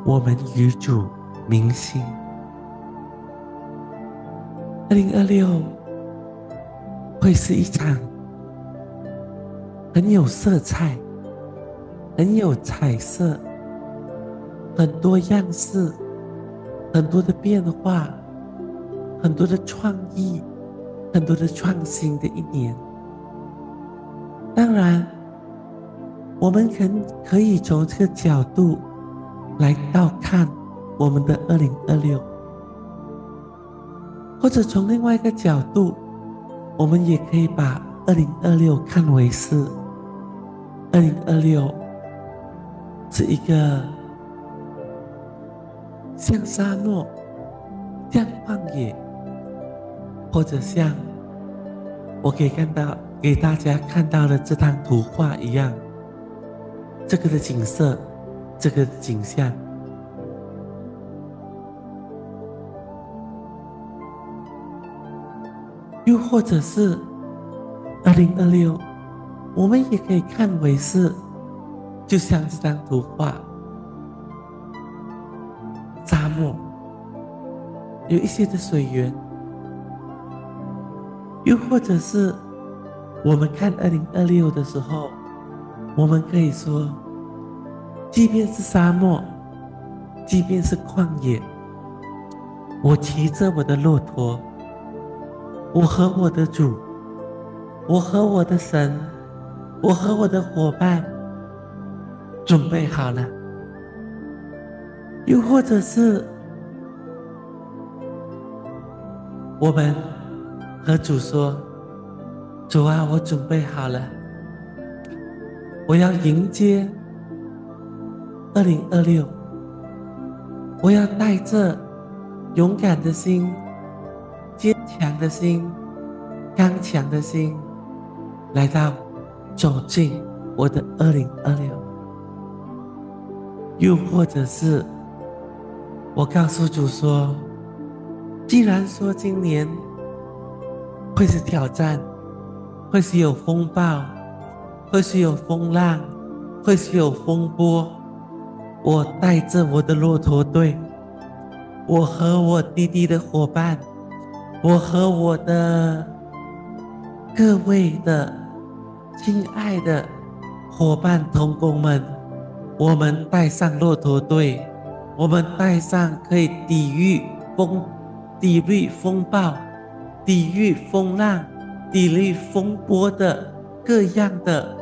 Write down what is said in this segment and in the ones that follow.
我们与主明心。2026会是一场很有色彩、很有彩色、很多样式、很多的变化、很多的创意、很多的创新的一年。当然，我们可以从这个角度来到看我们的2026，或者从另外一个角度，我们也可以把2026看为是2026是一个像沙漠、像旷野，或者像我可以给大家看到的这张图画一样，这个的景色，这个的景象。又或者是2026，我们也可以看为是，就像这张图画，沙漠有一些的水源。又或者是我们看2026的时候，我们可以说，即便是沙漠，即便是旷野，我骑着我的骆驼，我和我的主，我和我的神，我和我的伙伴准备好了。又或者是我们和主说，主啊，我准备好了，我要迎接2026，我要带着勇敢的心、坚强的心、刚强的心，走进我的2026。又或者是我告诉主说，既然说今年会是挑战，会是有风暴，会是有风浪，会是有风波，我带着我的骆驼队，我和我弟弟的伙伴，我和我的各位的亲爱的伙伴同工们，我们带上骆驼队，我们带上可以抵御风暴、抵御风浪、抵御风波的各样的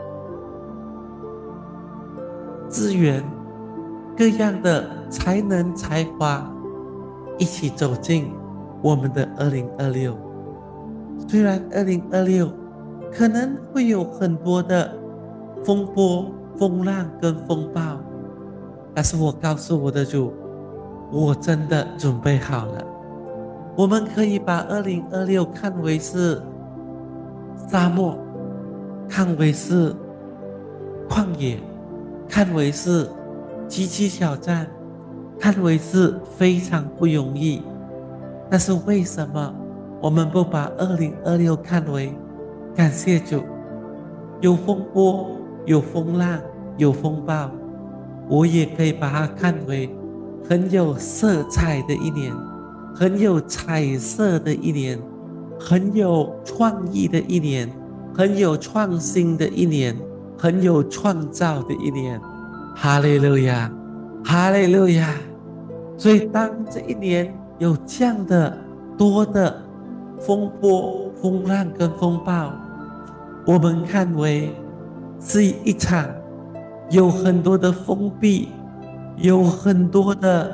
资源，各样的才能才华，一起走进我们的2026。虽然2026可能会有很多的风波、风浪跟风暴，但是我告诉我的主，我真的准备好了。我们可以把2026看为是沙漠，看为是旷野，看为是极其挑战，看为是非常不容易。但是为什么我们不把2026看为感谢主，有风波，有风浪，有风暴，我也可以把它看为很有色彩的一年，很有彩色的一年，很有创意的一年，很有创新的一年，很有创造的一年。哈利路亚，哈利路亚。所以当这一年有这样的多的风波、风浪跟风暴，我们看为是一场有很多的封闭，有很多的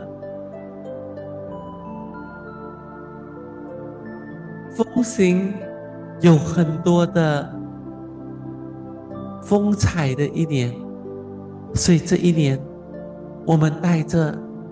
风行，有很多的风采的一年。所以这一年，我们带着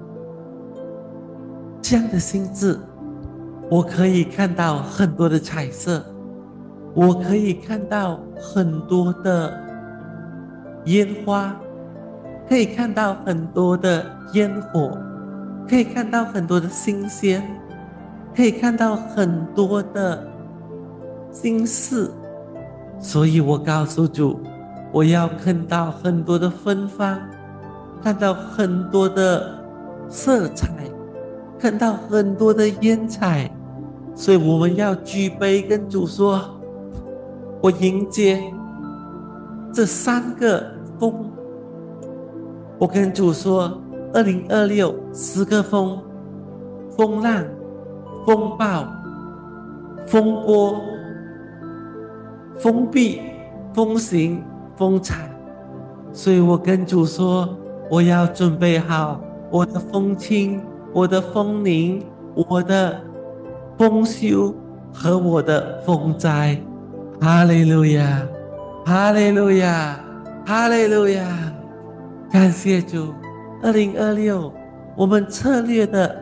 这样的心智，我可以看到很多的彩色，我可以看到很多的烟花，可以看到很多的烟火，可以看到很多的新鲜，可以看到很多的心事。所以我告诉主，我要看到很多的芬芳，看到很多的色彩，看到很多的烟彩，所以我们要举杯跟主说：我迎接这3个风。我跟主说，202610个风，风浪、风暴、风波、风闭、风行、风采。所以我跟主说，我要准备好我的风清、我的风宁、我的丰收和我的风灾。哈利路亚，哈利路亚，哈利路亚！感谢主，2026我们策略的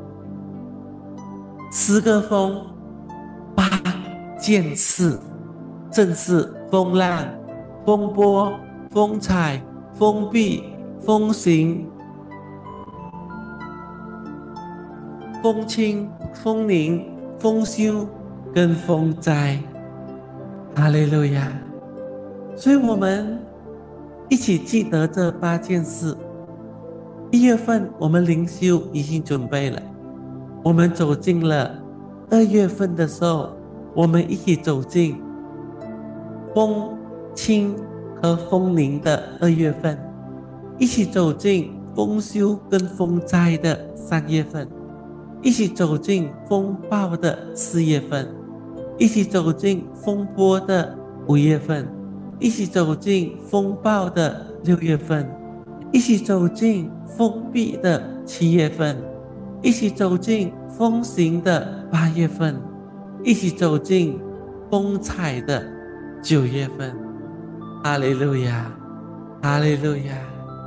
10个风8件事，正是风浪、风波、风采、风闭、风行、风清、风宁、风休跟风灾。哈利路亚！所以我们一起记得这8件事。1月份我们灵修已经准备了，我们走进了2月份的时候，我们一起走进风清和风宁的2月份，一起走进丰收跟风灾的3月份，一起走进风暴的4月份，一起走进风波的5月份，一起走进风暴的6月份，一起走进封闭的7月份，一起走进风行的8月份，一起走进风采的9月份。哈利路亚，哈利路亚！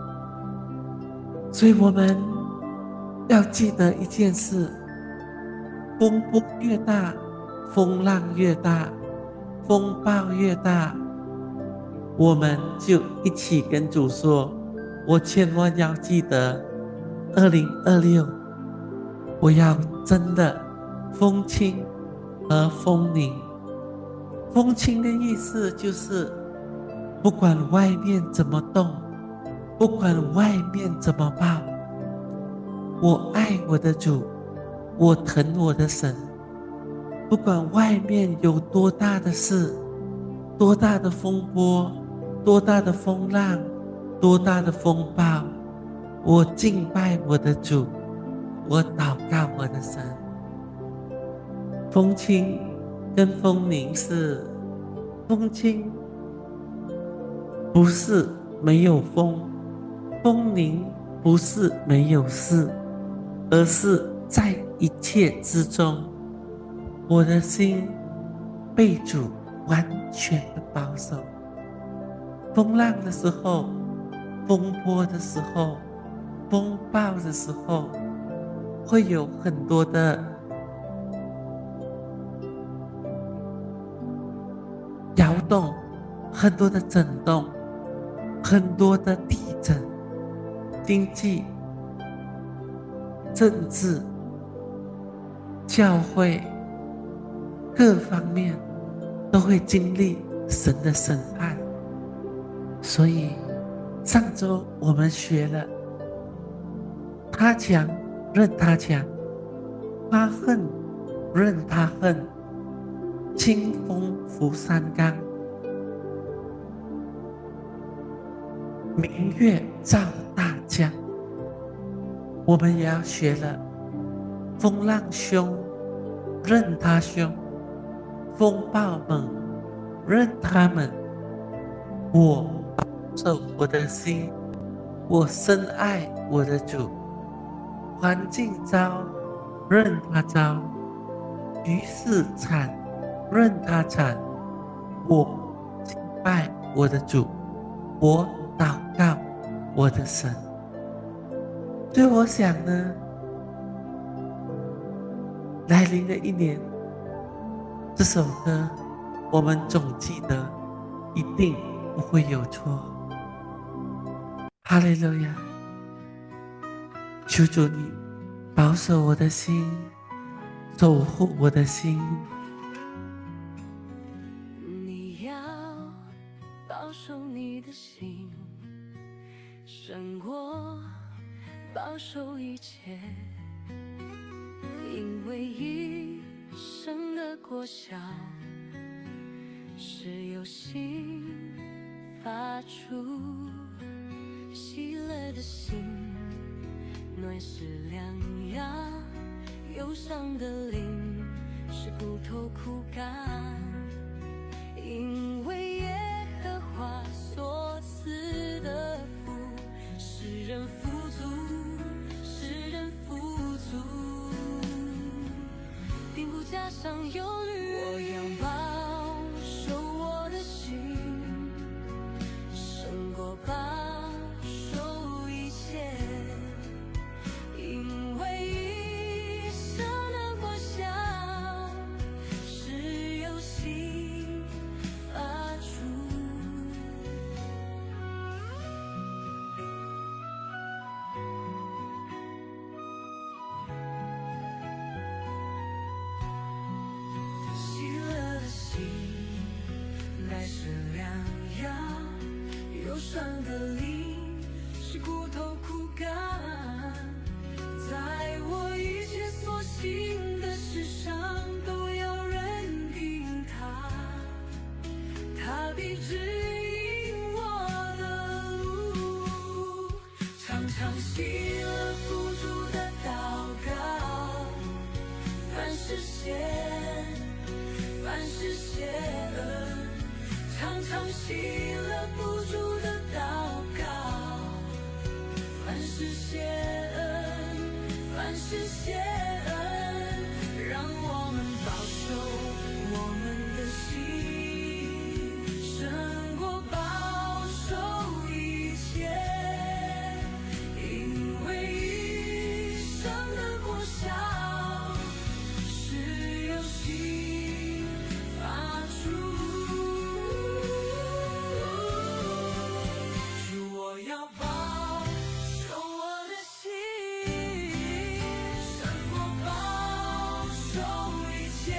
所以我们要记得一件事：风波越大，风浪越大，风暴越大，我们就一起跟主说，我千万要记得2026我要真的风清和风宁。风清的意思就是不管外面怎么动，不管外面怎么爆，我爱我的主，我疼我的神。不管外面有多大的事，多大的风波，多大的风浪，多大的风暴，我敬拜我的主，我祷告我的神。风清跟风宁是，风清不是没有风，风宁不是没有事，而是在一切之中，我的心被主完全的保守。风浪的时候，风波的时候，风暴的时候，会有很多的摇动，很多的震动，很多的地震，经济、政治、教会各方面都会经历神的审判。所以上周我们学了，他强任他强，他恨任他恨，清风拂山岗，明月照大江。我们也要学了，风浪凶任他凶，风暴猛任他们。我保守我的心，我深爱我的主。环境糟任他糟，局势惨任他惨，我敬拜我的主，我祷告我的神。所以我想呢，来临的一年，这首歌我们总记得，一定不会有错。哈利路亚！求主你保守我的心，守护我的心。 你要保守你的心，胜过保守一切，因为一生的果效是由心发出。喜乐的心暖是良药，忧伤的灵是骨头枯干。因为耶和华所赐的福，使人富足，使人富足，并不加上忧虑。我要保守我的心，胜过保守一切，因为一生的果效是由心发出。喜乐的心乃是良药，忧伤的灵是骨头枯干。在我一切所行的事上，都要认定他，他必指引我的路。常常喜乐不住的祷告，凡事谢恩，常常喜乐不住的祷告，凡事谢恩，凡事谢恩，让我们保守我们的心，胜过保守一切，因为一生的果效是由心发出。主，我要保守我的心，胜过保守一切，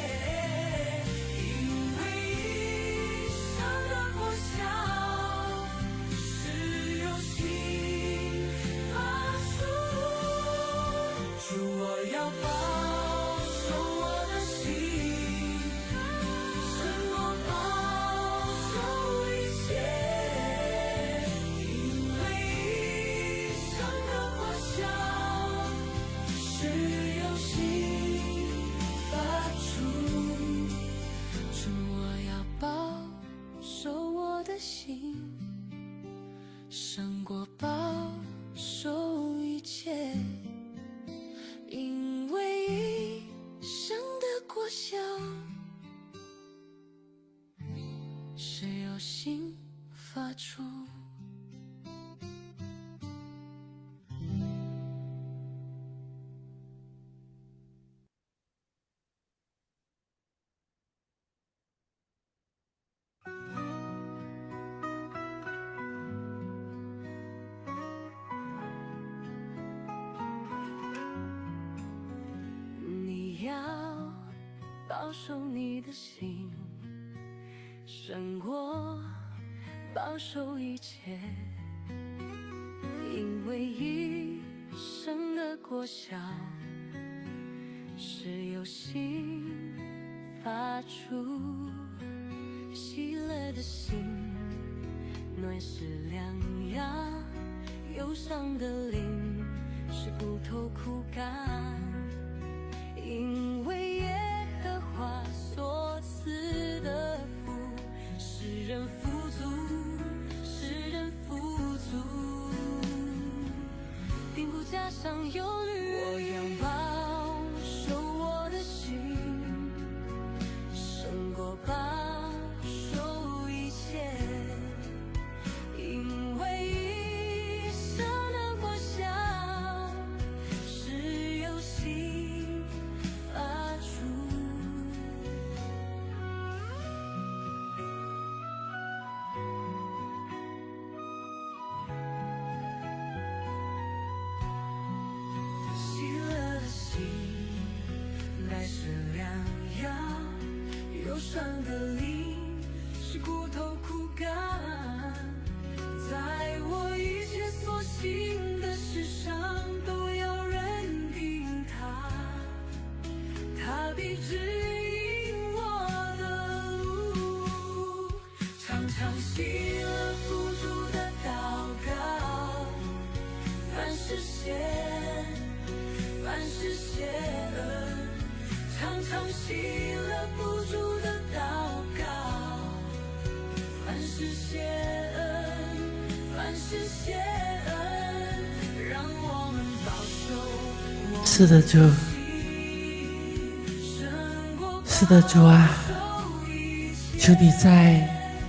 因为一生的果效是由心发出。主，我要保守我的心，胜过保守一切，因为一生的果效是由心发出。主，我要保守我的心，胜过保守一切，因为一生的果效是由心发出。你要保守你的心，胜过保守一切，因为一生的果效是由心发出。喜乐的心暖是良药，忧伤的灵是骨头枯干。因为耶和华所赐的福，使人富足，使人富足，并不加上忧虑。我要保守我的心，胜过保守一切，因为一生的果效是由心发出。 息了不住的祷告，凡事谢恩，凡事谢恩，让我们保守。 是的，主。是的，主啊，求你在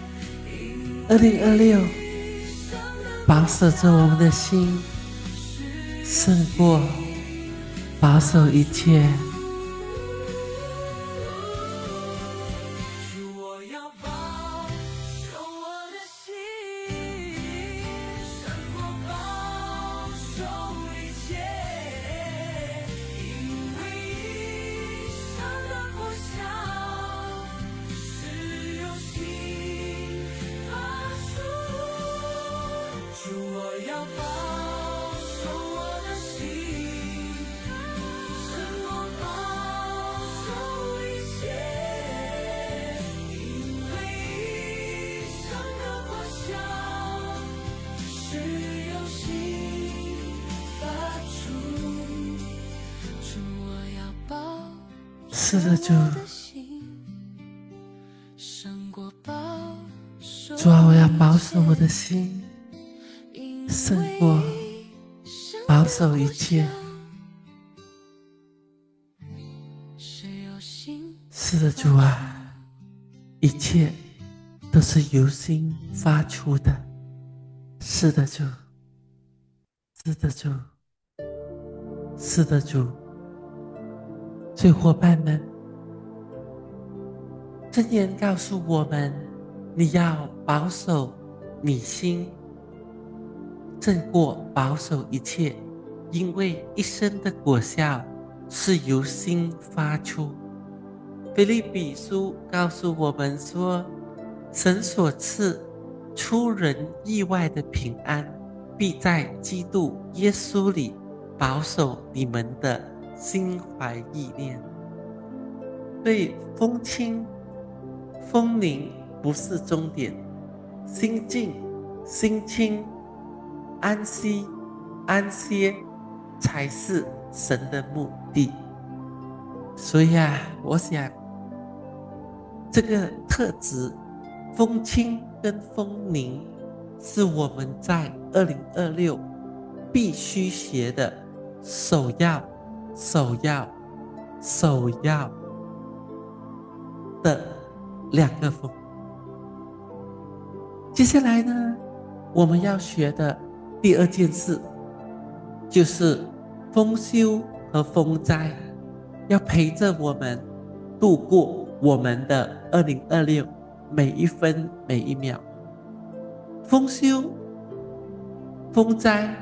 2026保守着我们的心，胜过保守一切。 主，我要保守我的心，胜过保守一切，因为一生的果效是由心发出。主，我要保守我的心，胜过保守一切，因为一生的果效是由心发出。主，我要保是的，主。 我的心，胜过保守。 主啊，我要保守我的心，胜过保守一切。是的，主啊，一切都是由心发出的。是的，主。是的，主。是的，主。所以伙伴们，箴言告诉我们，你要保守你心，胜过保守一切，因为一生的果效是由心发出。腓立比书告诉我们说，神所赐出人意外的平安，必在基督耶稣里保守你们的心怀意念。对风轻风宁不是终点，心静心清安息安歇才是神的目的。所以我想这个特质风轻跟风宁是我们在2026必须学的首要的2个风。接下来呢，我们要学的第2件事就是丰收和丰灾，要陪着我们度过我们的2026每一分每一秒。丰收丰灾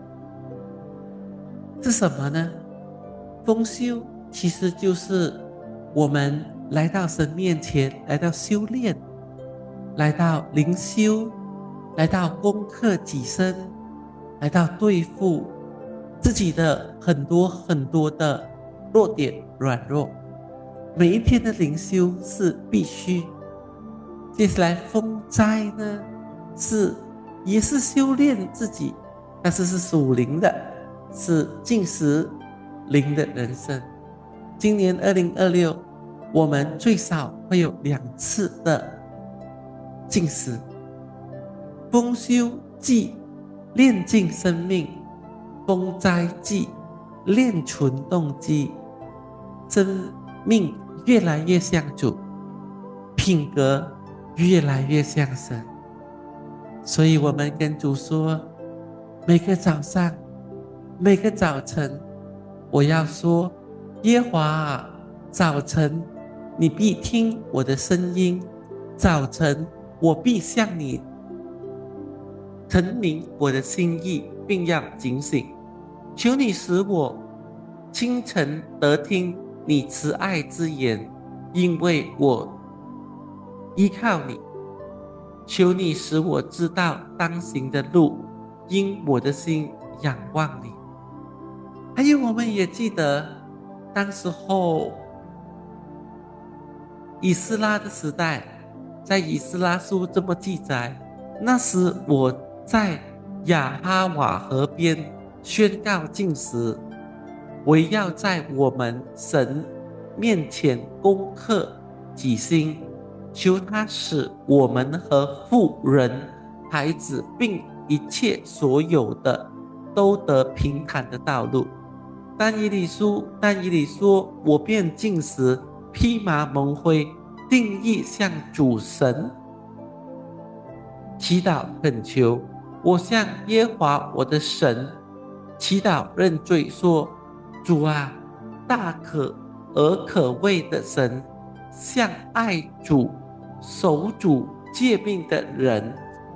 是什么呢？丰收其实就是我们来到神面前，来到修炼，来到灵修，来到攻克己身，来到对付自己的很多的弱点软弱。每一天的灵修是必须。接下来丰灾呢，也是修炼自己，但是是属灵的，是进食灵的人生。今年2026我们最少会有2次的进食。丰收季炼净生命，丰灾季炼存动机，生命越来越像主，品格越来越像神。所以我们跟主说，每个早上每个早晨，我要说，耶和华啊，早晨你必听我的声音，早晨我必向你陈明我的心意，并要警醒。求你使我清晨得听你慈爱之言，因为我依靠你。求你使我知道当行的路，因我的心仰望你。还有我们也记得当时候以斯拉的时代，在以斯拉书这么记载，那时我在亚哈瓦河边宣告禁食，围绕在我们神面前攻克己心，求他使我们和妇人、孩子并一切所有的都得平坦的道路。但以理说，我便进食，披麻蒙灰，定义向主神祈祷恳求。我向耶和华我的神祈祷认罪说：主啊，大可而可畏的神，向爱主、守主诫命的人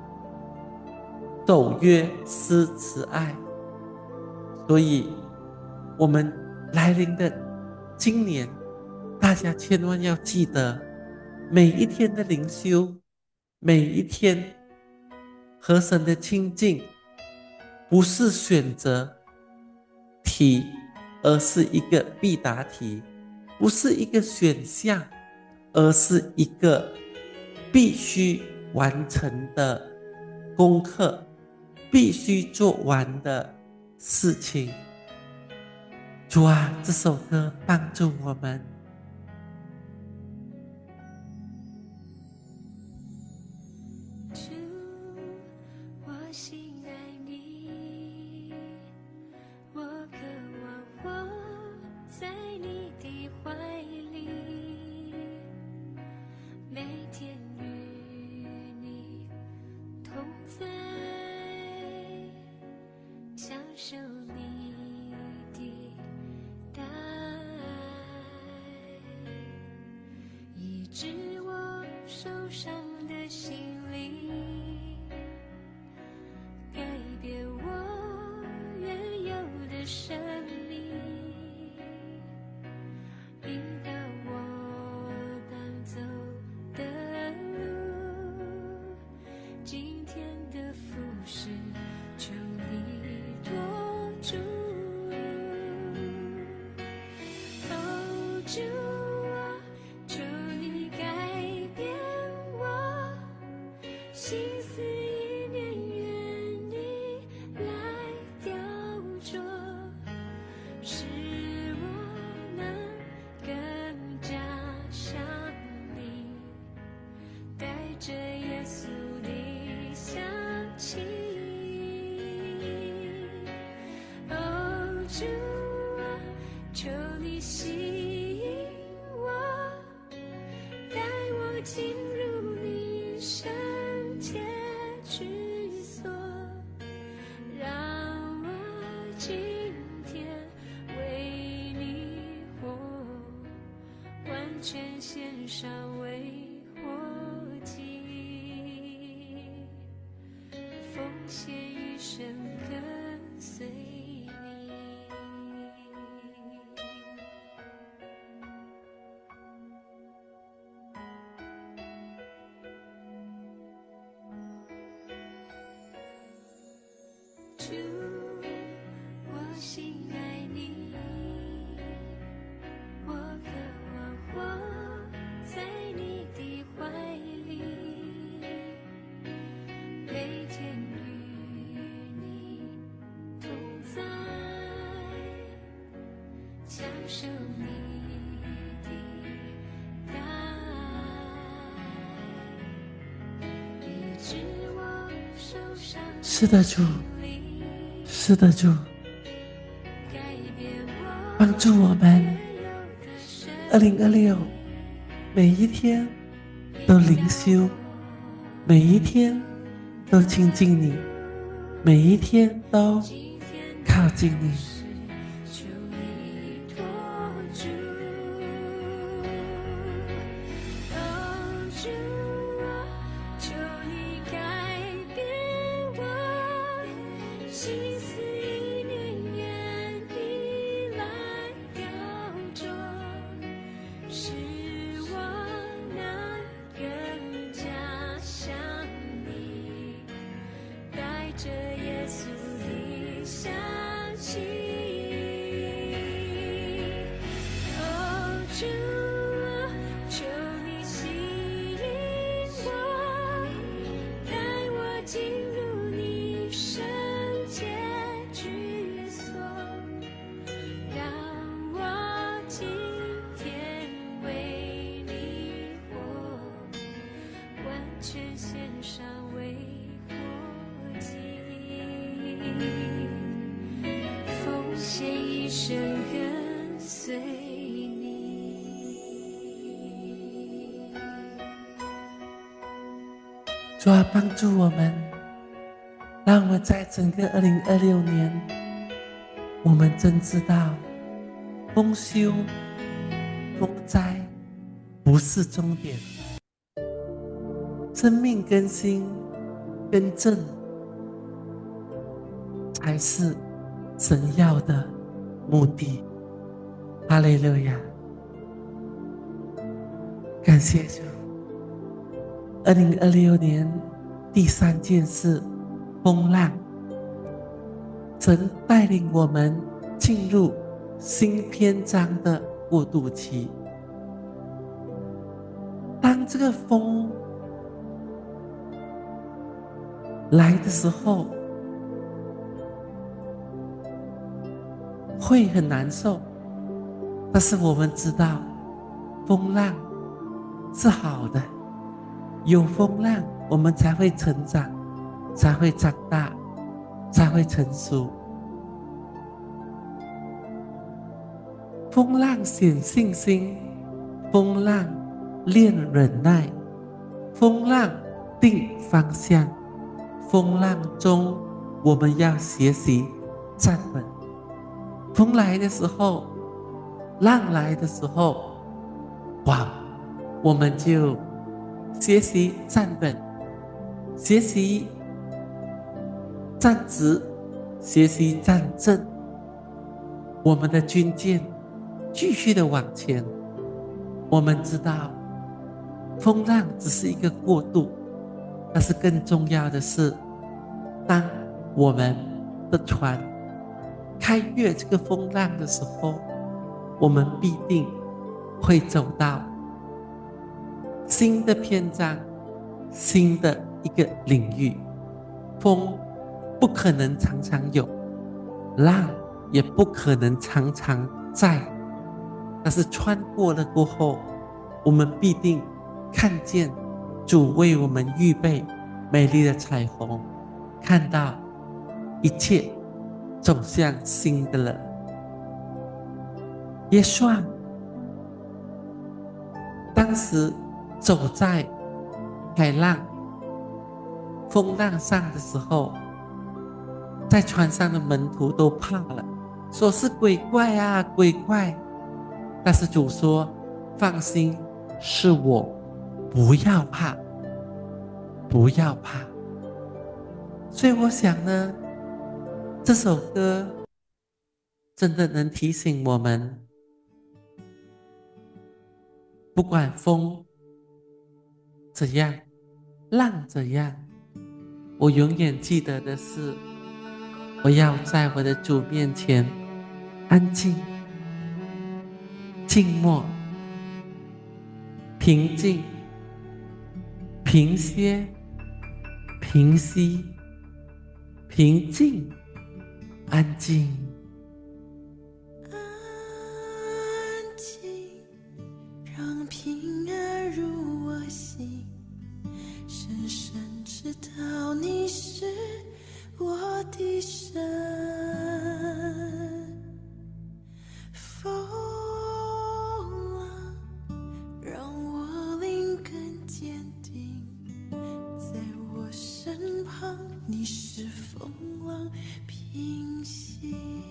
守约施慈爱。所以我们来临的今年，大家千万要记得，每一天的灵修，每一天和神的亲近，不是选择题，而是一个必答题；不是一个选项，而是一个必须完成的功课，必须做完的事情。主啊，这首歌帮助我们。 主，我心爱你，我渴望我在你的怀里，每天与你同在，享受你的大爱，医治我受伤的心灵，改变我原有的生命，引导我当走的路，今天的服侍求你多主。哦，主啊，求你改变我心思意念，愿你来雕琢，使我能更加像你，带着耶稣的香气。哦，主啊，求你吸引我，带我进入你圣洁居所，让我今天为你活，完全献上为活祭，奉献一生跟随你。主，我心爱你，我渴望我在你的怀里，每天与你同在，享受你的大爱，医治我受伤的是的，主，是的，主，帮助我们2026每一天都灵修，每一天都亲近你，每一天都靠近你。 求你托住，哦，主啊，求你改变我心思意念，愿你来雕琢，使我能更加像你，带着耶稣的香气。哦，主啊，求你吸引我，带我进入你圣洁居所，让我今天一生跟随你。 主啊，帮助我们，让我们在整个2026年，我们真知道丰收、丰栽不是终点，生命更新、更正才是神要的目的。哈利路亚！感谢主。2026年第3件事，风浪。神带领我们进入新篇章的过渡期。当这个风来的时候，会很难受，但是我们知道风浪是好的，有风浪我们才会成长，才会长大，才会成熟。风浪显信心，风浪练忍耐，风浪定方向，风浪中我们要学习站稳。风来的时候，浪来的时候，哇，我们就学习站稳，学习站直，学习站正。我们的军舰继续的往前。我们知道风浪只是一个过渡，但是更重要的是，当我们的船开越这个风浪的时候，我们必定会走到新的篇章，新的一个领域。风不可能常常有，浪也不可能常常在，但是穿过了过后，我们必定看见主为我们预备美丽的彩虹，看到一切走向新的了。耶稣当时走在海浪风浪上的时候，在船上的门徒都怕了，说是鬼怪啊，鬼怪。但是主说，放心，是我，不要怕，不要怕。所以我想呢，这首歌真的能提醒我们，不管风怎样，浪怎样，我永远记得的是，我要在我的主面前安静、静默、平静、平歇、平息、平静、安静。 安静，让平安入我心，深深知道你是我的神。风浪让我灵更坚定，在我身旁，你是风浪平息。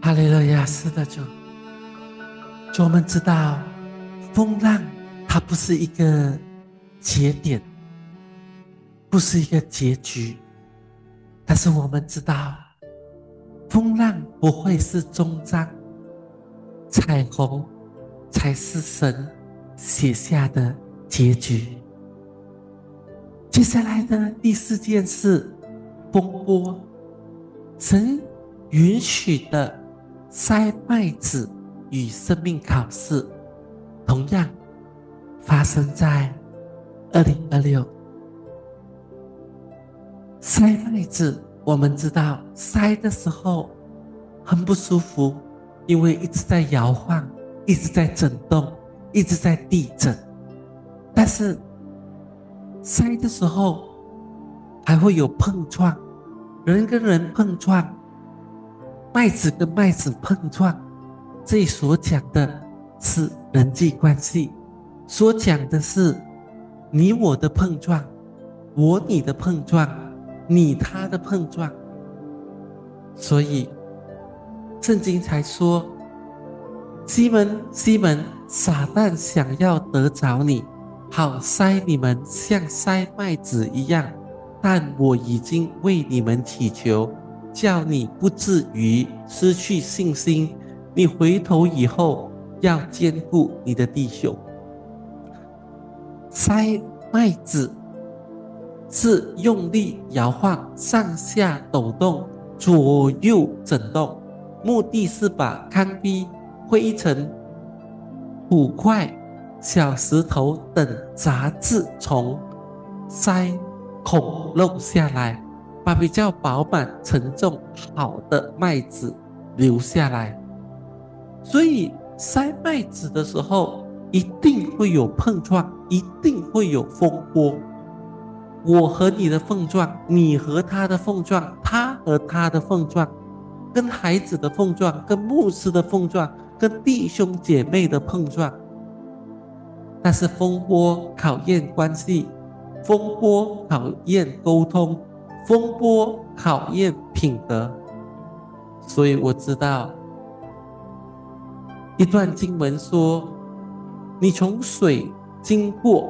哈利路亚，是的，主。我们知道，风浪它不是一个节点，不是一个结局，但是我们知道，风浪不会是终章，彩虹才是神写下的结局。接下来的第4件事，风波。神允许的筛麦子与生命考试，同样发生在2026。筛麦子，我们知道筛的时候很不舒服，因为一直在摇晃，一直在震动，一直在地震。但是筛的时候还会有碰撞，人跟人碰撞，麦子跟麦子碰撞，这里所讲的是人际关系，所讲的是你我的碰撞，我你的碰撞，你他的碰撞。所以圣经才说，西门西门，撒旦想要得着你，好筛你们像筛麦子一样，但我已经为你们祈求，叫你不至于失去信心。你回头以后要兼顾你的弟兄。筛麦子是用力摇晃，上下抖动，左右震动，目的是把糠秕、灰尘、土块、小石头等杂质从筛孔漏下来，把比较饱满、沉重、好的麦子留下来。所以筛麦子的时候一定会有碰撞，一定会有风波。我和你的碰撞，你和他的碰撞，他和他的碰撞，跟孩子的碰撞，跟牧师的碰撞，跟弟兄姐妹的碰撞。但是风波考验关系，风波考验沟通，风波考验品德。所以我知道一段经文说，你从水经过，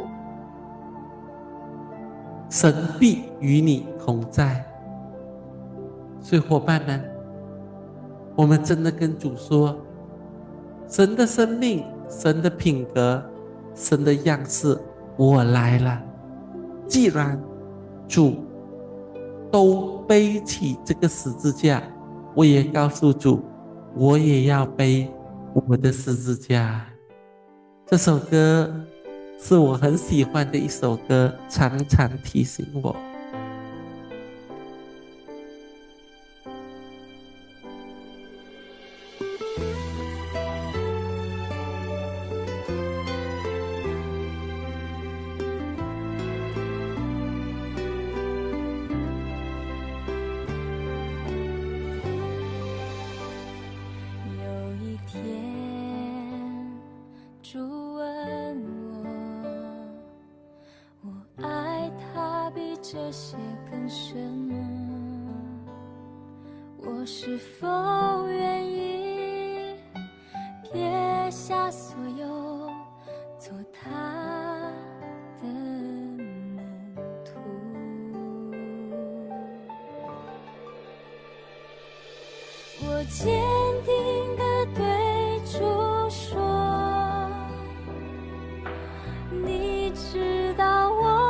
神必与你同在。所以伙伴们，我们真的跟主说，神的生命，神的品格，神的样式，我来了。既然主都背起这个十字架，我也告诉主，我也要背我的十字架。这首歌是我很喜欢的一首歌，常常提醒我。 这些更深吗？我是否愿意撇下所有，做他的门徒？我坚定地对主说，你知道我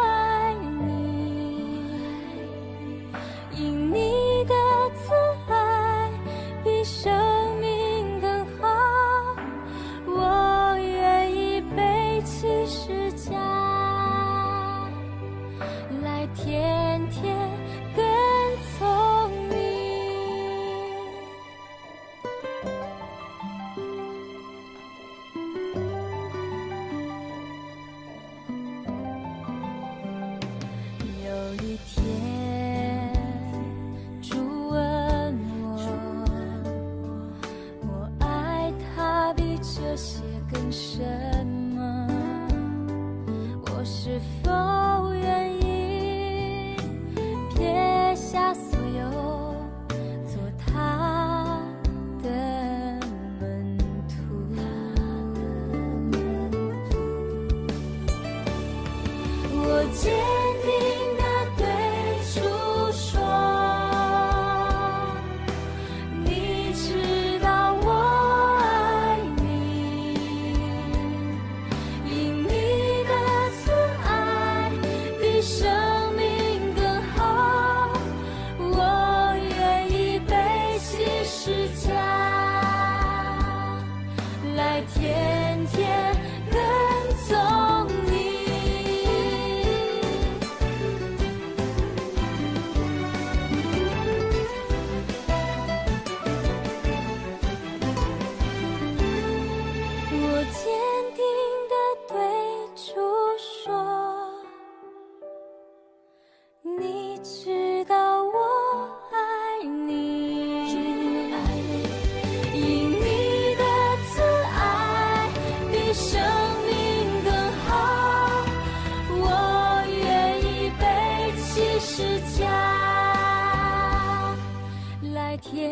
天天跟从你，有一天主问我，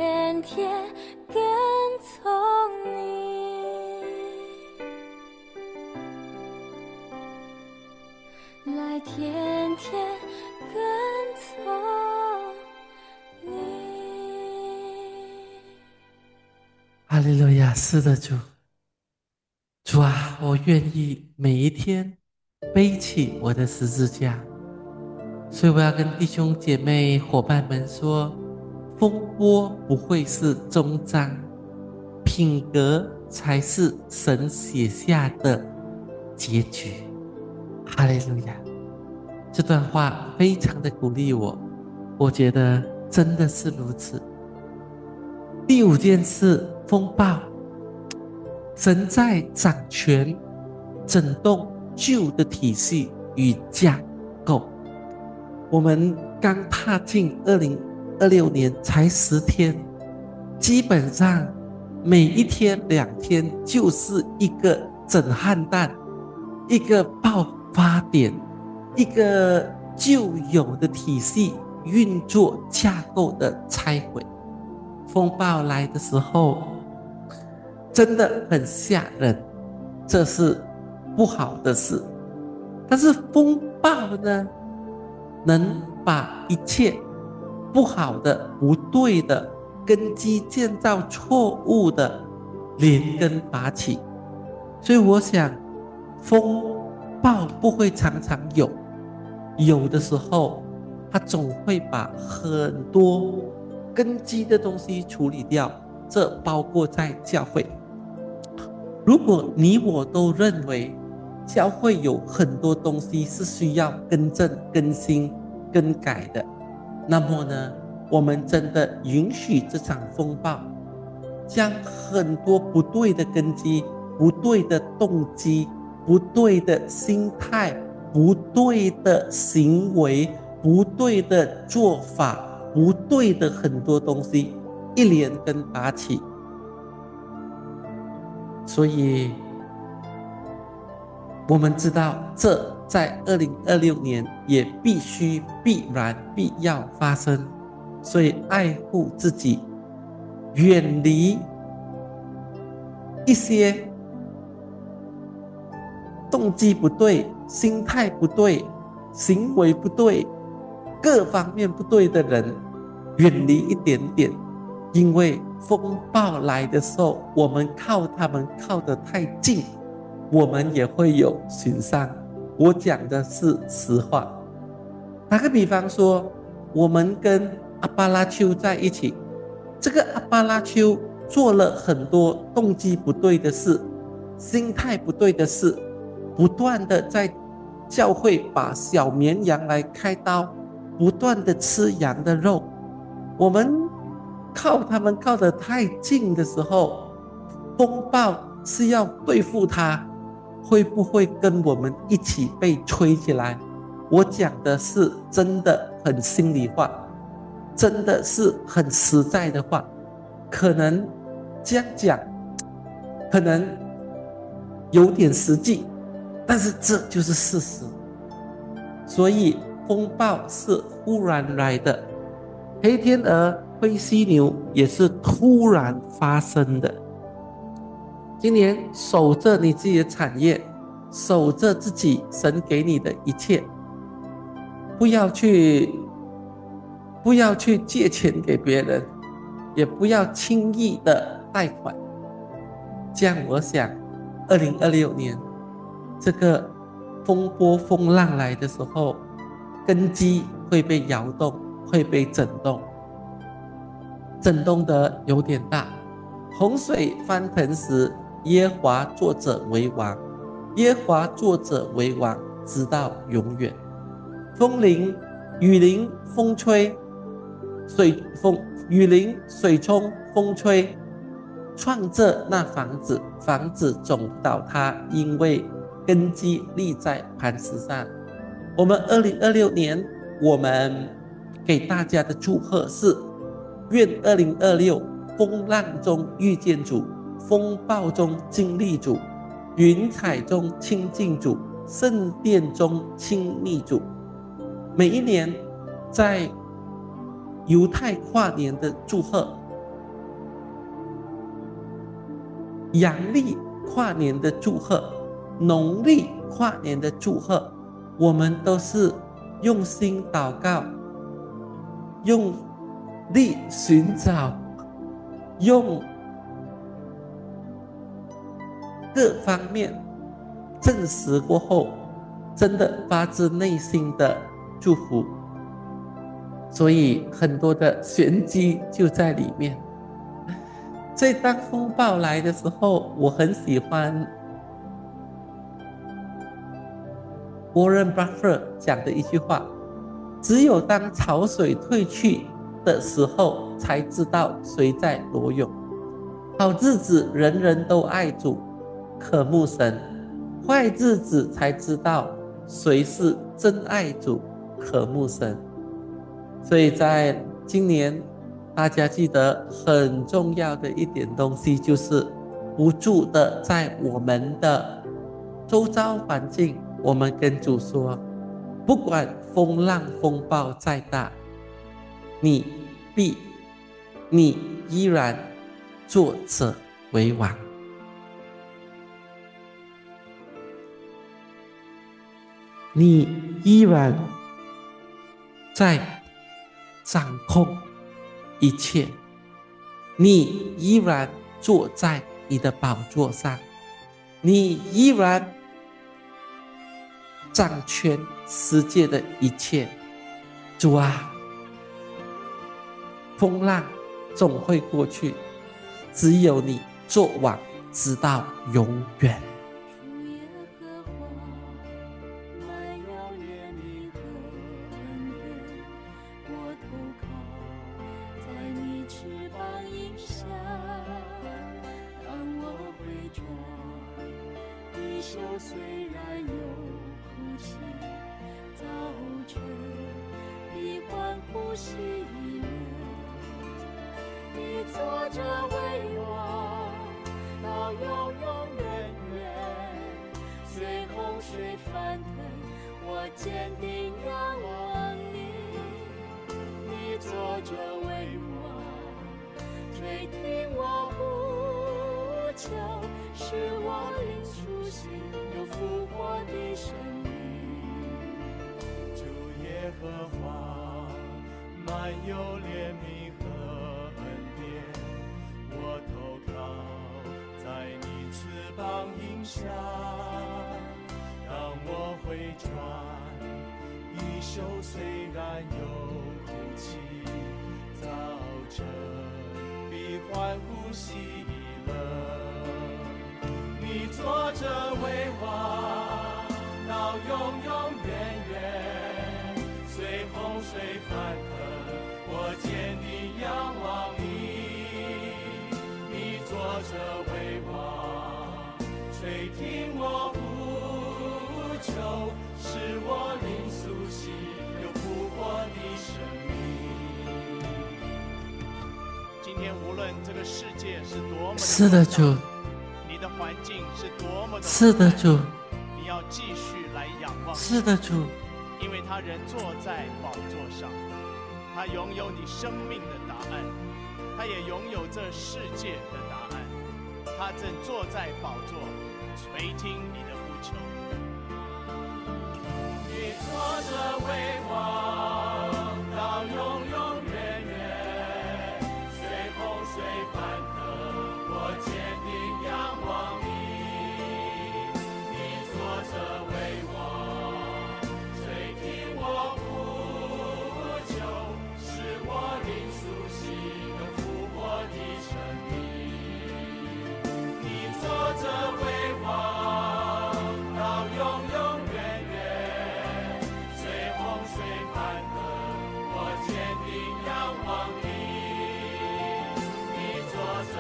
天天跟从你，来天天跟从你。 哈利路亚，是的，主。主啊，我愿意每一天背起我的十字架。所以我要跟弟兄姐妹伙伴们说，风波不会是终章，品格才是神写下的结局。哈利路亚！这段话非常的鼓励我，我觉得真的是如此。第五件事，风暴。神在掌权，整顿旧的体系与架构。我们刚踏进2026年才10天，基本上每一天2天就是一个震撼弹，一个爆发点，一个旧有的体系运作架构的拆毁。风暴来的时候真的很吓人，这是不好的事。但是风暴呢，能把一切不好的、不对的、根基建造错误的连根拔起。所以我想，风暴不会常常有，有的时候它总会把很多根基的东西处理掉，这包括在教会。如果你我都认为教会有很多东西是需要更正、更新、更改的，那么呢，我们真的允许这场风暴将很多不对的根基、不对的动机、不对的心态、不对的行为、不对的做法、不对的很多东西一连根拔起。所以我们知道这在2026年也必然必要发生，所以爱护自己，远离一些动机不对、心态不对、行为不对、各方面不对的人，远离一点点。因为风暴来的时候，我们靠他们靠得太近，我们也会有损伤。我讲的是实话。打个比方说，我们跟阿巴拉丘在一起，这个阿巴拉丘做了很多动机不对的事，心态不对的事，不断的在教会把小绵羊来开刀，不断的吃羊的肉。我们靠他们靠得太近的时候，风暴是要对付他，会不会跟我们一起被吹起来？我讲的是真的很心里话，真的是很实在的话。可能这样讲可能有点实际，但是这就是事实。所以风暴是忽然来的，黑天鹅、灰犀牛也是突然发生的。今年守着你自己的产业，守着自己神给你的一切，不要去借钱给别人，也不要轻易的贷款。这样我想2026年这个风波风浪来的时候，根基会被摇动，会被震动，震动得有点大。洪水翻腾时，耶和华作者为王，耶和华作者为王，直到永远。风淋、雨淋、风吹，雨淋、水冲、风吹，创着那房子，房子总不倒塌，因为根基立在磐石上。我们2026年，我们给大家的祝贺是：愿2026风浪中遇见主，风暴中经历主，云彩中亲近主，圣殿中亲密主。每一年在犹太跨年的祝贺， 阳历跨年的祝贺，农历跨年的祝贺，我们都是用心祷告，用力寻找，用各方面证实过后，真的发自内心的祝福，所以很多的玄机就在里面。所以当风暴来的时候，我很喜欢Warren Buffett 讲的一句话，只有当潮水退去的时候，才知道谁在裸泳。好日子人人都爱主，渴慕神，坏日子才知道谁是真爱主，渴慕神。所以在今年大家记得很重要的一点东西，就是不住的在我们的周遭环境，我们跟主说，不管风浪风暴再大，你依然坐着为王。你依然在掌控一切，你依然坐在你的宝座上，你依然掌权世界的一切。主啊，风浪总会过去，只有你做王直到永远。 虽然有哭泣，早晨必欢呼喜乐。你坐着为王，到永永远远。随洪水翻腾，我坚定仰望你。你坐着为王，垂听我呼求，使我灵苏醒。有复活的生命，主耶和华满有怜悯和恩典，我投靠在你翅膀荫下。当我回转，衣袖虽然有哭泣，早晨必欢呼喜乐。你坐着为王，到永永远远。随洪水翻腾，我坚定仰望你。你坐着为王，垂听我呼求，使我灵苏醒，有复活的生命。今天无论这个世界是多么的是的，主。 你的环境是多么的， 是的，主。 你要继续来仰望， 是的，主。 因为他人坐在宝座上，他拥有你生命的答案，他也拥有这世界的答案。他正坐在宝座，垂听你的呼求。你坐着为王，到永永远远。随洪水翻腾，我坚定仰望你。你坐着为王，垂听我呼求，使我灵苏醒，有复活的生命。你坐着为王，到永永远远。随洪水翻腾，我坚定仰望你。你坐着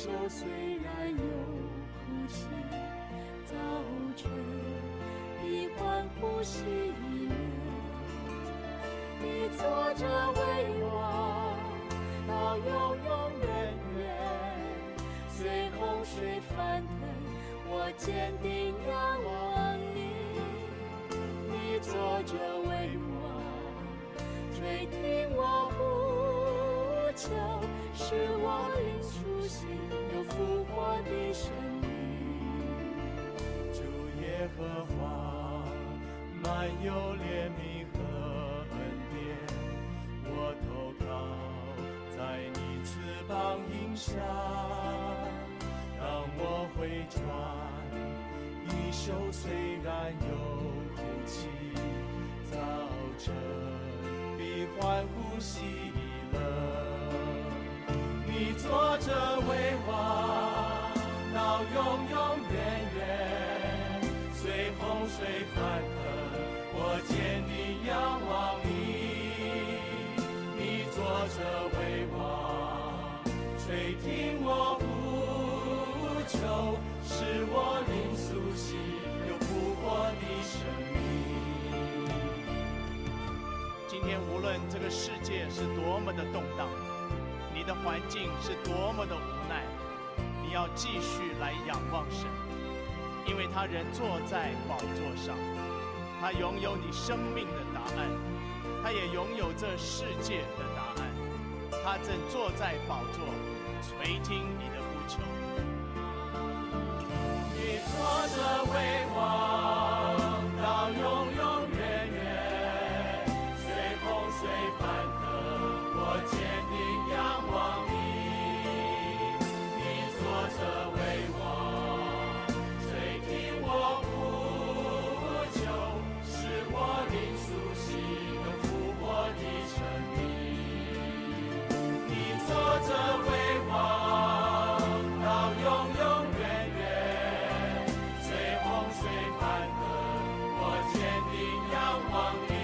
手虽然有哭泣，早晨必欢呼喜乐。你坐着为王，到永永远远。随洪水翻腾，我坚定仰望你。你坐着为王，垂听我呼求，使我灵苏醒，有复活的生命。 主耶和华满有怜悯和恩典，我投靠在你翅膀荫下。当我回转，一手虽然有哭泣，早晨必欢呼喜乐。你坐着为王，到永永远远。随洪水翻腾，我坚定仰望你。你坐着为王，垂听我呼求，使我灵苏醒，有复活的生命。 今天无论这个世界是多么的动荡，你的环境是多么的无奈，你要继续来仰望神，因为他仍坐在宝座上，他拥有你生命的答案，他也拥有这世界的答案，他正坐在宝座，垂听你的呼求。 你坐着为王，到永永远远。随洪水翻腾，我坚定仰望你。你坐着为王，垂听我呼求，使我灵苏醒，有复活的生命。你坐着为王，到永永远远。随洪水翻腾，我坚定仰望你。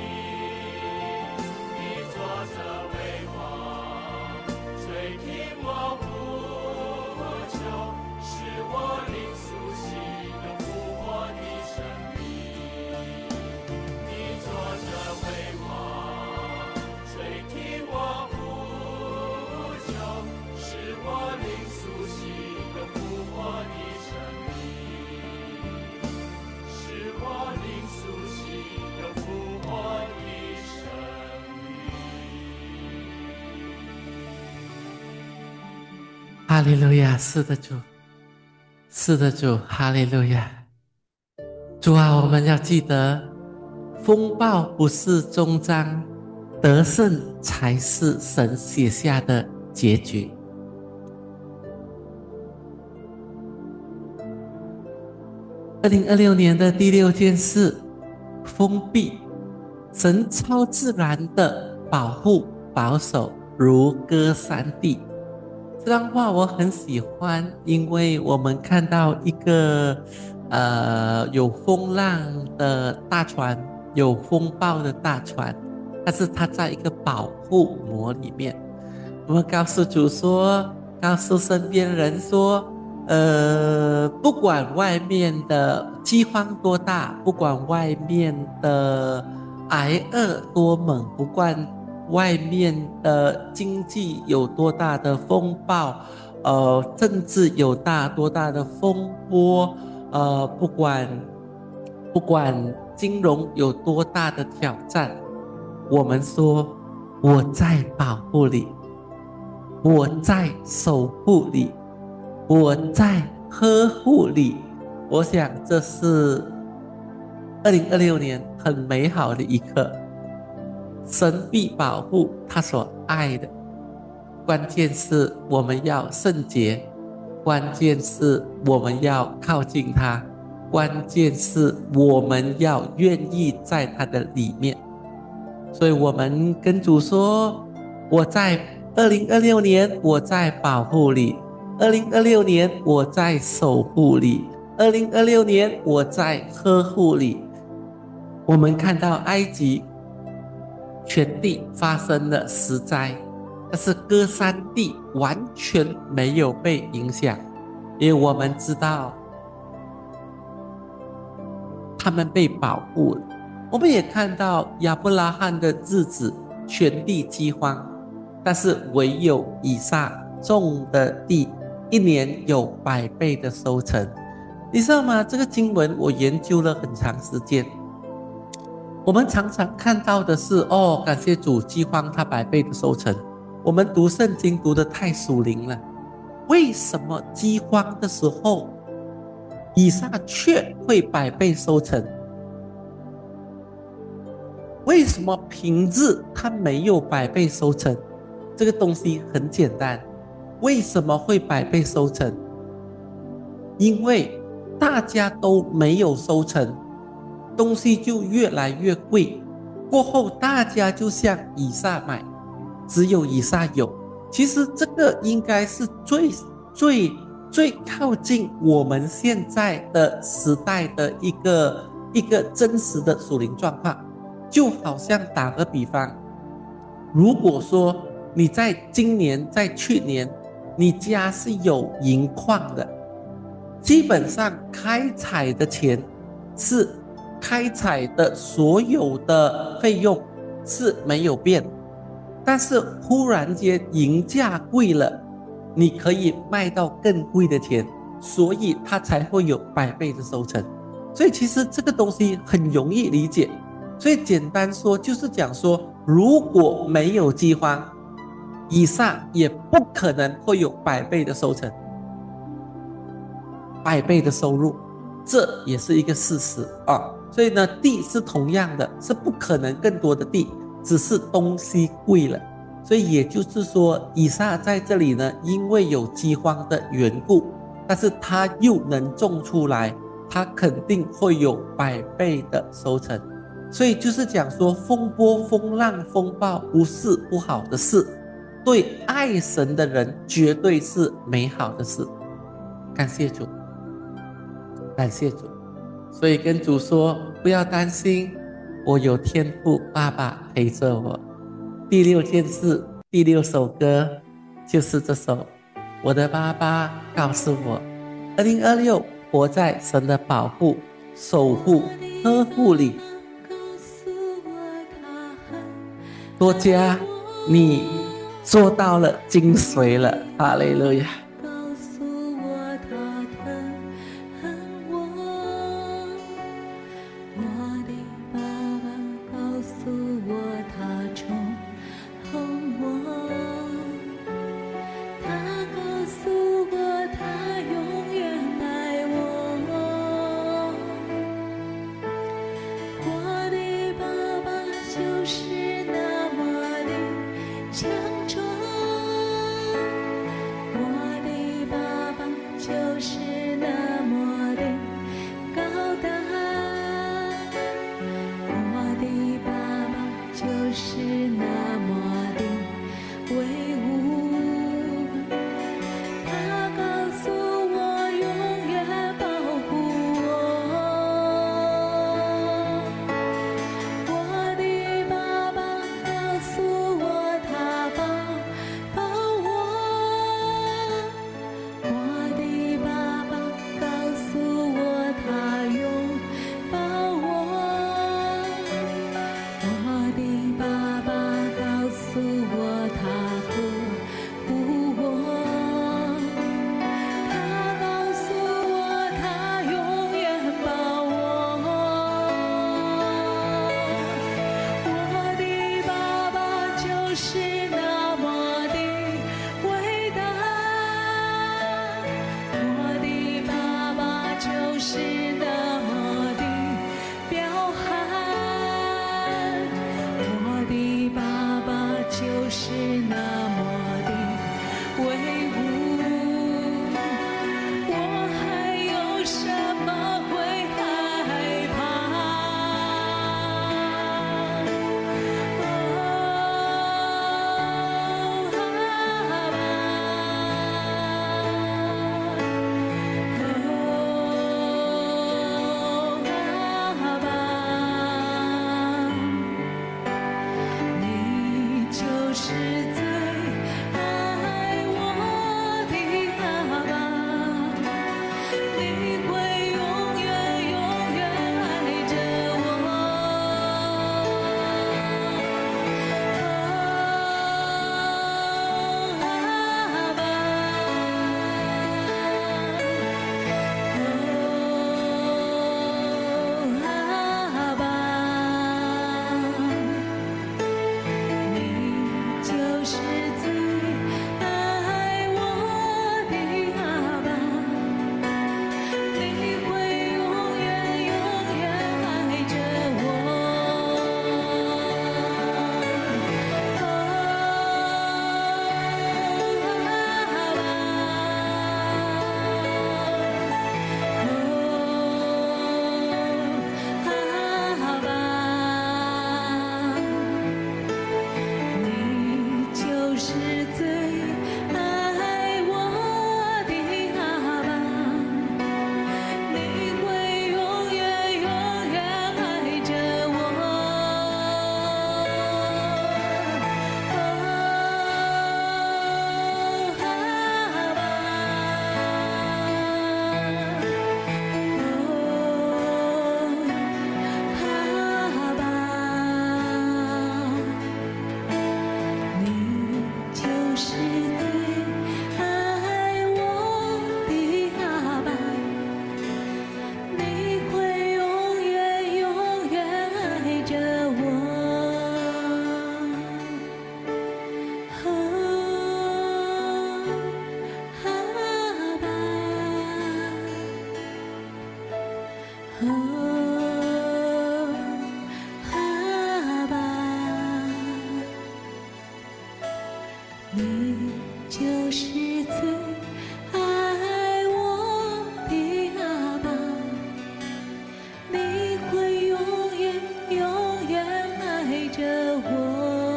你坐着为王，垂听我呼求，使我灵苏醒，有复活的生命。你坐着为王，垂听我呼求，使我灵苏醒，有复活的生命。使我灵苏醒，有复活的生命。 哈利路亚，是的主，是的主，哈利路亚。主啊，我们要记得，风暴不是终章，得胜才是神写下的结局。2026年的第6件事，封闭，神超自然的保护保守，如歌山地。这段话我很喜欢，因为我们看到一个有风浪的大船，有风暴的大船，但是它在一个保护膜里面。我们告诉主说，告诉身边人说，不管外面的饥荒多大，不管外面的挨饿多猛，不管外面的经济有多大的风暴，政治有多大的风波，不管金融有多大的挑战，我们说我在保护你，我在守护你，我在呵护你。我想这是2026年很美好的一刻。神必保护他所爱的，关键是我们要圣洁，关键是我们要靠近他，关键是我们要愿意在他的里面。所以我们跟主说，我在2026年我在保护你，2026年我在守护你，2026年我在呵护你。我们看到埃及全地发生了10灾， 但是歌珊地完全没有被影响，因为我们知道他们被保护了。我们也看到亚伯拉罕的日子全地饥荒，但是唯有以撒种的地一年有100倍的收成。你知道吗？这个经文我研究了很长时间。我们常常看到的是感谢主，饥荒他100倍的收成。我们读圣经读得太属灵了，为什么饥荒的时候以撒却会100倍收成？为什么平日他没有100倍收成？这个东西很简单，为什么会100倍收成？因为大家都没有收成，东西就越来越贵，过后大家就向以撒买，只有以撒有。其实这个应该是最靠近我们现在的时代的一个真实的属灵状况。就好像打个比方，如果说你在今年在去年你家是有银矿的，基本上开采的钱是开采的所有的费用是没有变，但是忽然间银价贵了，你可以卖到更贵的钱，所以它才会有100倍的收成。所以其实这个东西很容易理解。所以简单说就是讲说，如果没有饥荒，以撒也不可能会有100倍的收成，100倍的收入，这也是一个事实啊。所以呢，地是同样的，是不可能更多的地，只是东西贵了。所以也就是说，以撒在这里呢，因为有饥荒的缘故，但是他又能种出来，他肯定会有100倍的收成。所以就是讲说，风波、风浪、风暴不是不好的事，对爱神的人绝对是美好的事。感谢主，感谢主。所以跟主说，不要担心，我有天父爸爸陪着我。第6件事，第6首歌就是这首。我的爸爸告诉我，2026活在神的保护、守护、呵护里。多加，你做到了精髓了，哈利路亚。 是最你就是最爱我的阿爸，你会永远永远爱着我。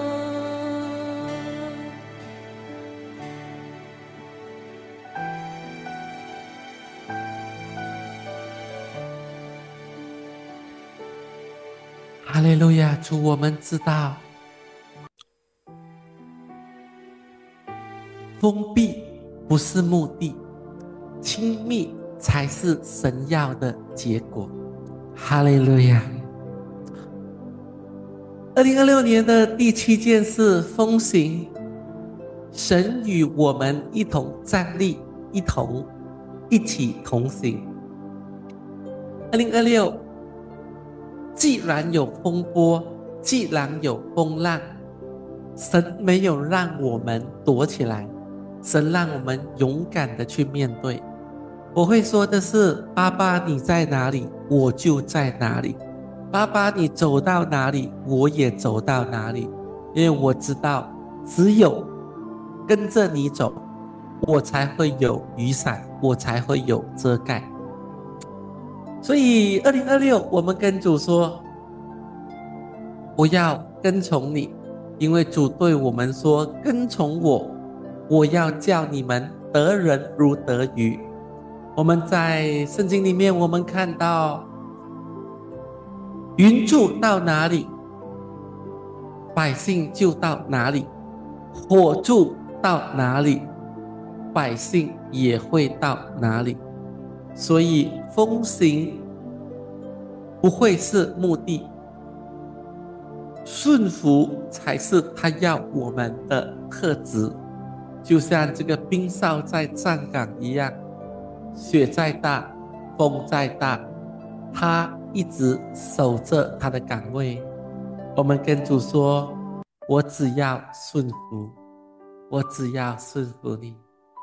哈利路亚！主，我们知道，封闭不是目的，亲密才是神要的结果。哈利路亚！2026年的第7件事，奉行神与我们一同站立，一起同行。2026既然有风波，既然有风浪，神没有让我们躲起来，神让我们勇敢的去面对。我会说的是，爸爸你在哪里，我就在哪里。爸爸你走到哪里，我也走到哪里。因为我知道，只有跟着你走，我才会有雨伞，我才会有遮盖。所以2026我们跟主说，我要跟从你，因为主对我们说，跟从我，我要叫你们得人如得鱼。我们在圣经里面，我们看到云柱到哪里，百姓就到哪里；火柱到哪里，百姓也会到哪里。所以奉行不会是目的，顺服才是他要我们的特质。就像这个兵哨在站岗一样，雪再大，风再大，他一直守着他的岗位。我们跟主说，我只要顺服，我只要顺服你。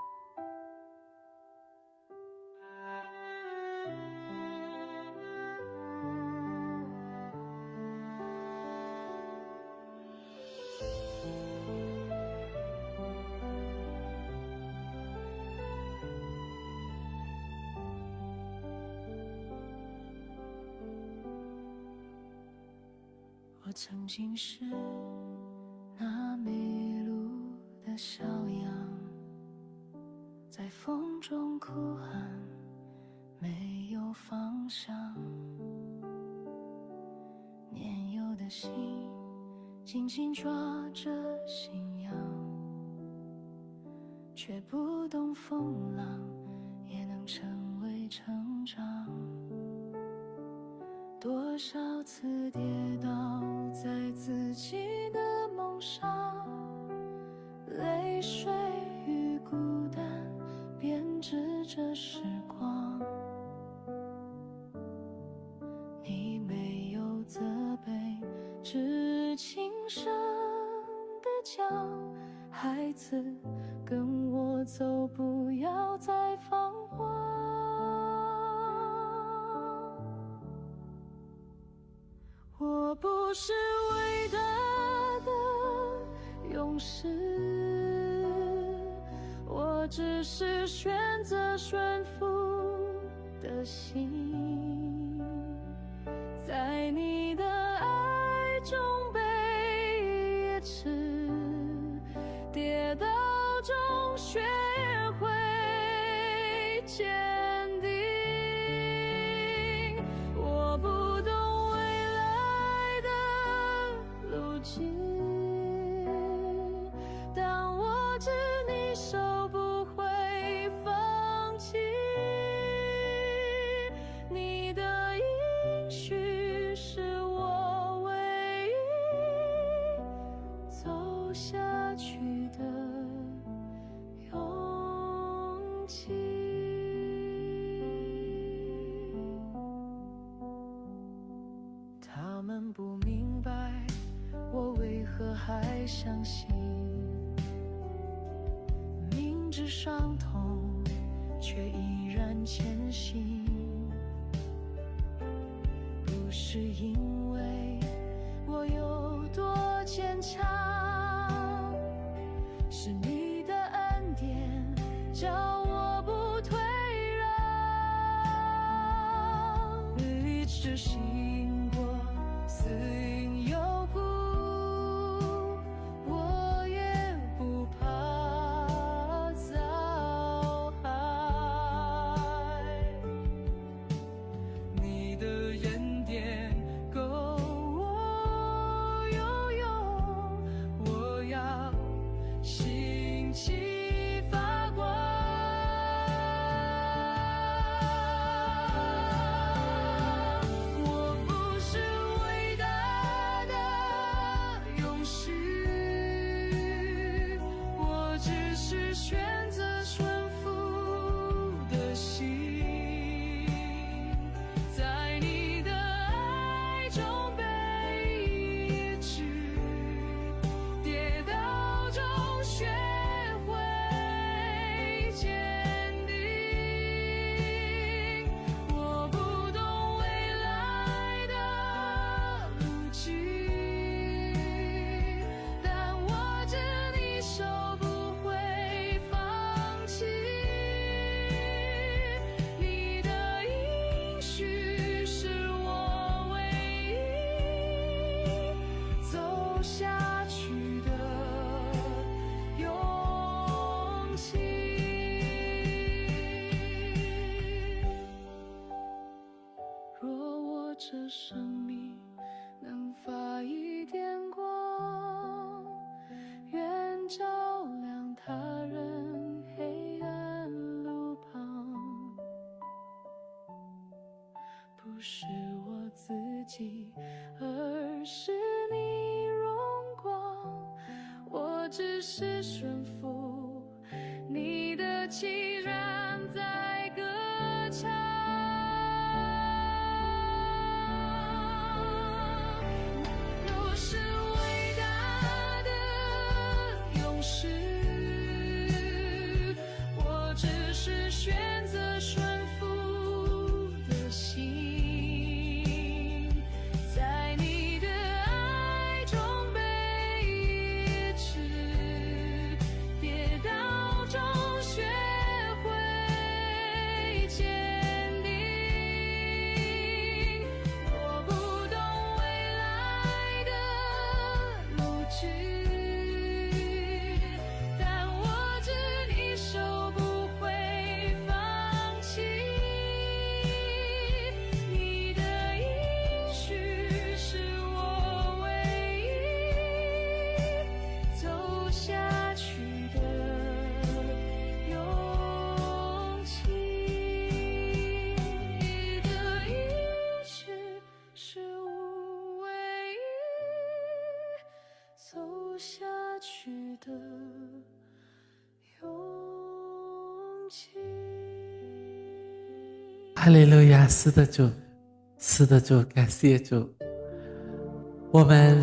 我曾经是那迷路的小羊，在风中哭喊，没有方向。年幼的心紧紧抓着信仰，却不懂风浪也能成为成长。多少次跌倒在自己的梦上，泪水与孤单编织着时光。你没有责备，只轻声地讲，孩子跟我走，不要再放话。我不是伟大的勇士，我只是选择顺服的心，在你的爱中被越吃，跌倒中学会坚定。我不懂但我知你手不会放弃，你的应许是我唯一走下去的勇气。他们不明白我为何还相信，明知伤痛却依然前行。不是因为我有多坚强，是你这生命能发一点光，愿照亮他人黑暗路旁。不是我自己，而是你荣光。我只是顺服你的气然在歌唱。若是伟大的勇士，我只是选择顺服的心，在你的爱中被治，跌倒中学会坚定。我不懂未来的路径，但我知你手不会放弃。你的应许是我唯一走下去的勇气。你的应许是我唯一走下去的勇气。 哈利路亚，是的主，是的主，感谢主。我们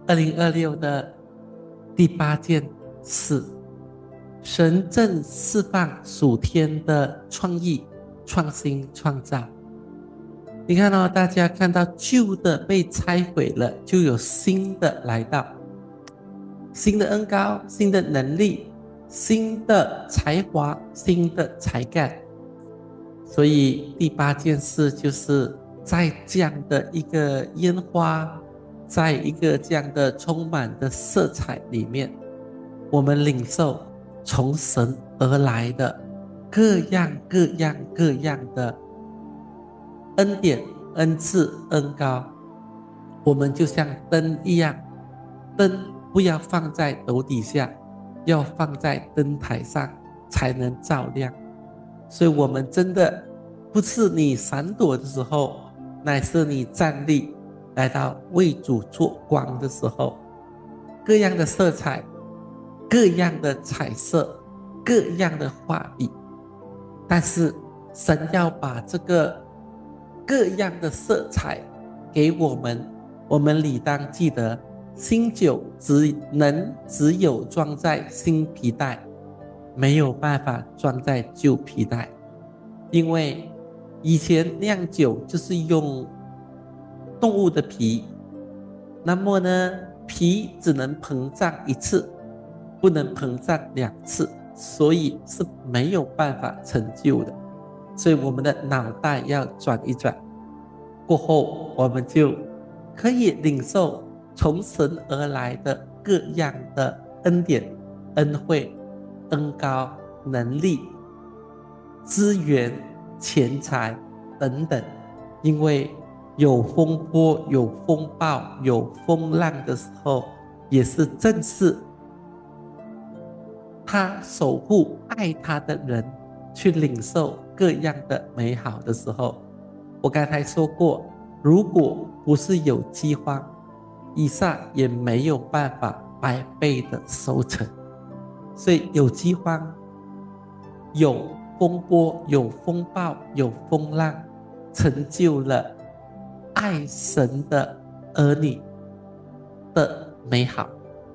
2026的第8件事，神正释放属天的创意、创新、创造。你看到大家看到旧的被拆毁了，就有新的来到，新的恩膏、新的能力、新的才华、新的才干。所以第8件事就是在这样的一个烟花，在一个这样的充满的色彩里面，我们领受从神而来的各样的恩典、恩赐、恩膏。我们就像灯一样，灯不要放在斗底下，要放在灯台上才能照亮。所以我们真的不是你闪躲的时候，乃是你站立来到为主做光的时候。各样的色彩，各样的彩色，各样的画笔，但是神要把这个各样的色彩给我们，我们理当记得，新酒只有装在新皮带，没有办法装在旧皮带。因为以前酿酒就是用动物的皮，那么呢，皮只能膨胀一次，不能膨胀2次，所以是没有办法成就的。所以我们的脑袋要转一转，过后我们就可以领受从神而来的各样的恩典、恩惠、恩膏、能力、资源、钱财等等。因为有风波、有风暴、有风浪的时候，也是正是他守护爱他的人去领受各样的美好的时候。我刚才说过，如果不是有饥荒，以撒也没有办法100倍的收成。所以有饥荒，有风波，有风暴，有风浪，成就了爱神的儿女的美好。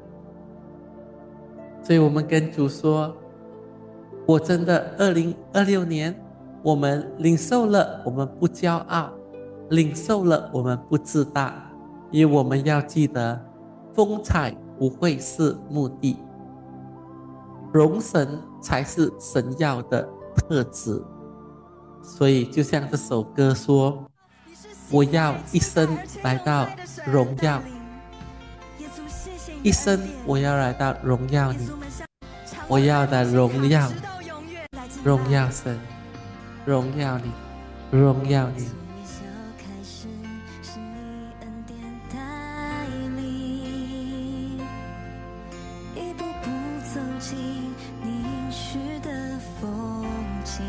所以我们跟主说，我真的2026年我们领受了，我们不骄傲，领受了我们不自大，因为我们要记得风采不会是目的，荣神才是神要的特质。所以就像这首歌说，我要一生来到荣耀，一生我要来到荣耀你，我要的荣耀，荣耀神，荣耀你，荣耀你。 景，你应许的风景。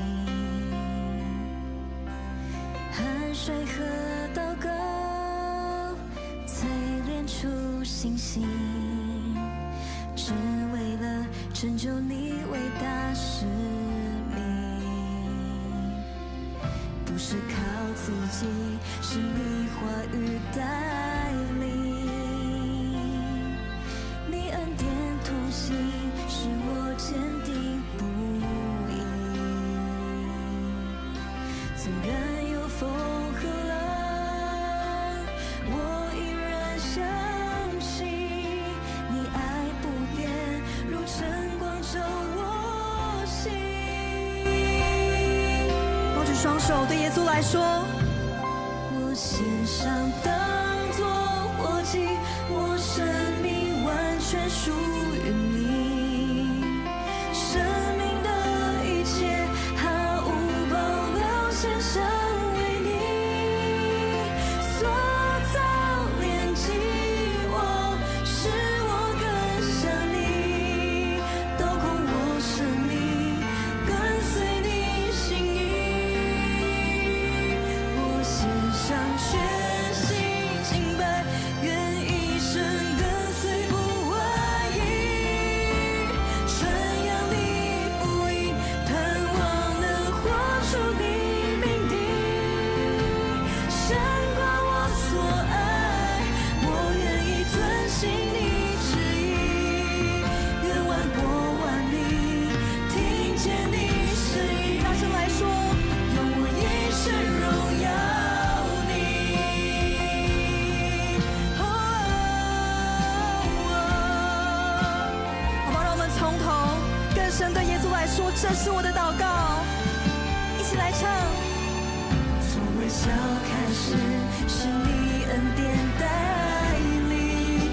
汗水和祷告淬炼出信心，只为了成就你伟大使命。不是靠自己，是你话语带领。你恩典同行，使我坚定不移。纵然有风和浪，我依然相信你爱不变，如晨光照我心。 高举双手，对耶稣来说， 我献上当作活祭，我生命完全属于你，生命的一切毫无保留献上为你，塑造炼净我，使我更像你，刀控我生命，跟随你心意。我献上全心敬拜，愿一生跟随不怀疑，传扬你福音，盼望能活出你命定，胜过我所爱，我愿意遵行你旨意，愿万国万民听见你声音。 大声来说， 用我一生荣耀你。 好不好？让我们从头更深对耶稣来说，这是我的祷告，一起来唱。 从微笑开始，是你恩典带领，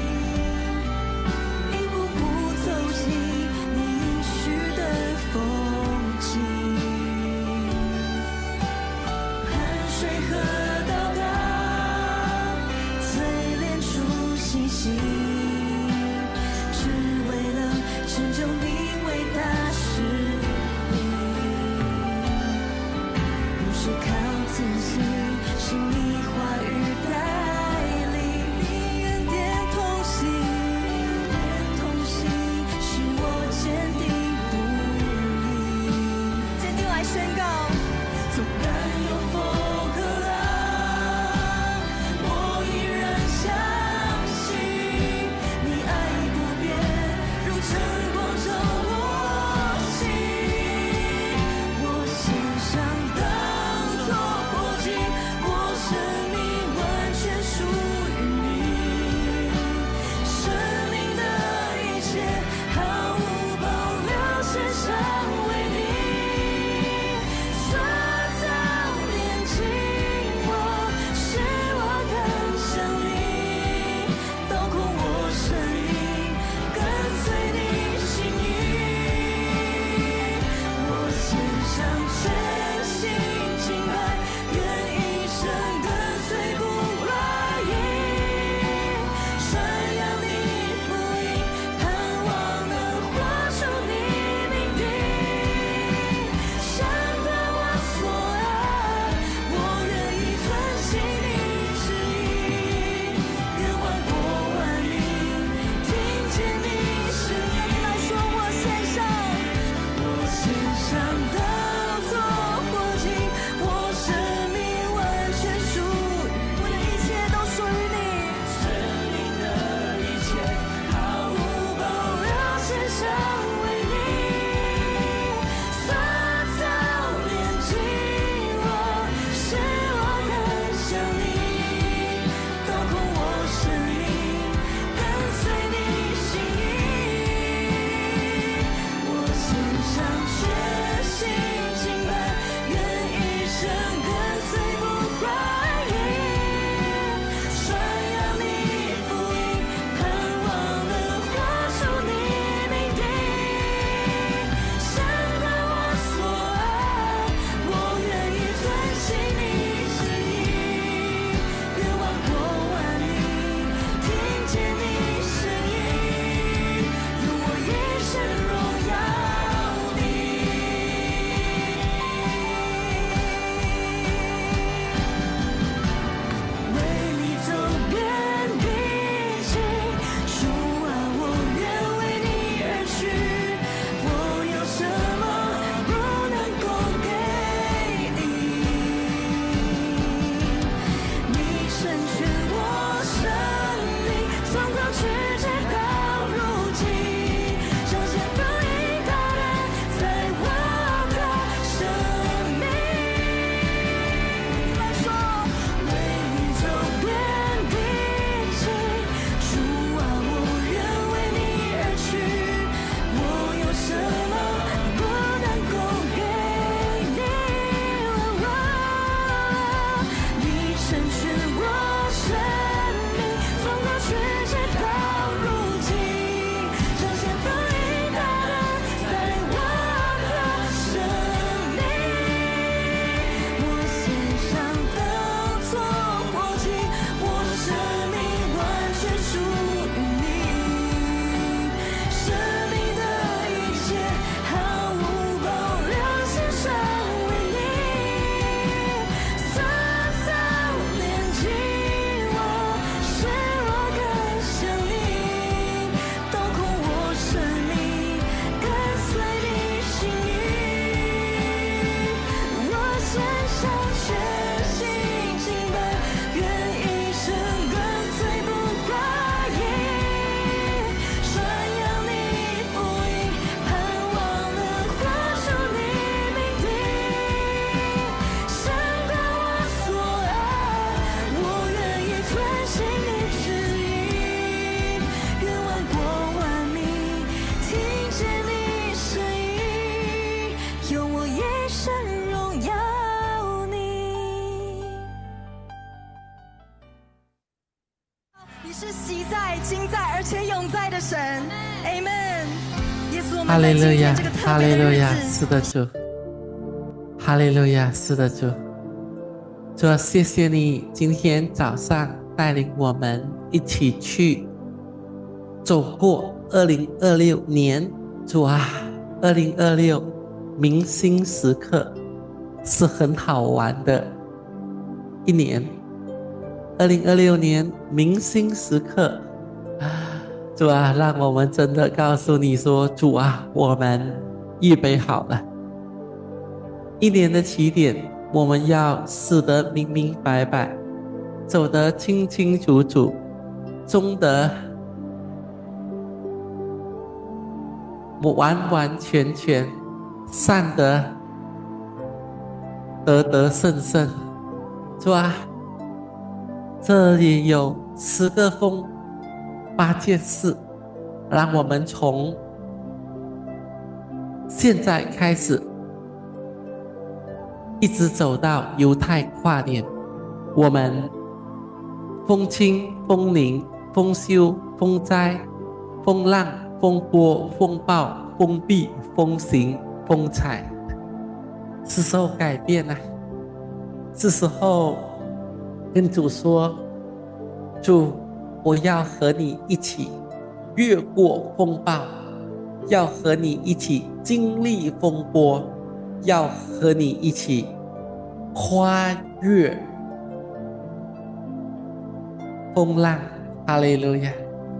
一步步走进你应许的风景。汗水和祷告淬炼出信心，只为了成就你伟大使命。不是靠自己，是你话语带神。Amen。耶稣，我哈们在今利路亚天这个，特哈别的日利路亚， 子， 是的主，哈利路亚，是的主。主啊，谢谢你今天早上带领我们一起去走过2026年。主啊，2026明星时刻是很好玩的一年。2026年明星时刻，主啊，让我们真的告诉你说，主啊，我们预备好了。一年的起点，我们要死得明明白白，走得清清楚楚，终得完完全全，善得得得胜胜。主啊，这里有10个风8件事，让我们从现在开始一直走到犹太跨年，我们风轻风宁风休风灾风浪风波风暴风避风行风采，是时候改变了，是时候跟主说，主，我要和你一起越过风暴，要和你一起经历风波，要和你一起跨越风浪。哈利路亚。